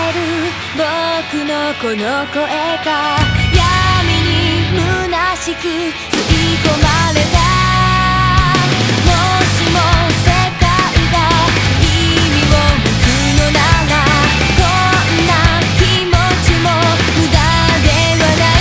る僕のこの声が闇に虚しく吸い込まれた。もしも世界が意味を持つのならこんな気持ちも無駄ではない。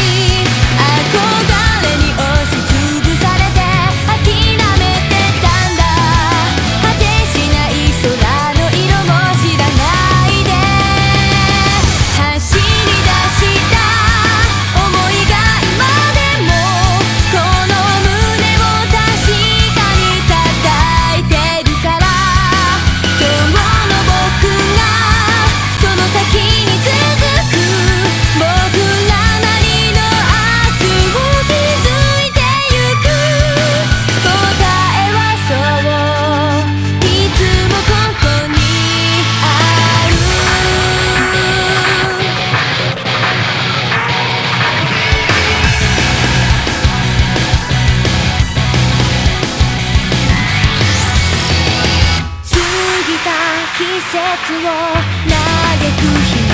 憧れに押しつぶされて諦めてたんだ。果てしない空の色も知らないで走り出した想いが今でもこの胸を確かに叩いてるから。今日の僕がその先に続く僕らなりの明日を築いてゆく。答えはそういつもここにある。過ぎた季節を嘆く日